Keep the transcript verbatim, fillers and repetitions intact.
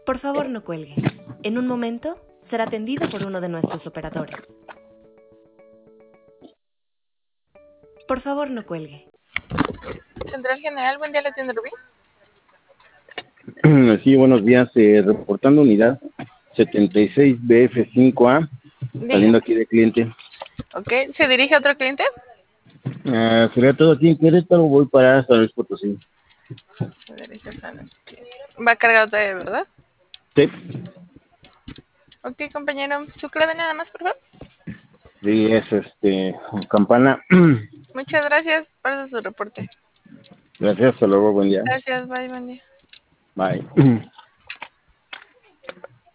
Por favor, no cuelgue. En un momento será atendido por uno de nuestros operadores. Por favor, no cuelgue. Central General, buen día, ¿la tienda Rubí? Sí, buenos días. Eh, reportando unidad setenta y seis B F cinco A, saliendo aquí de cliente. Ok, ¿se dirige a otro cliente? Uh, sería todo aquí en Querétaro, voy para San Luis Potosí. Se dirige a San Luis. Va cargado todavía, ¿verdad? Sí. Ok, compañero, ¿su clave nada más, por favor? Sí, es este, Campana. Muchas gracias por su reporte. Gracias, hasta luego, buen día. Gracias, bye, buen día. Bye.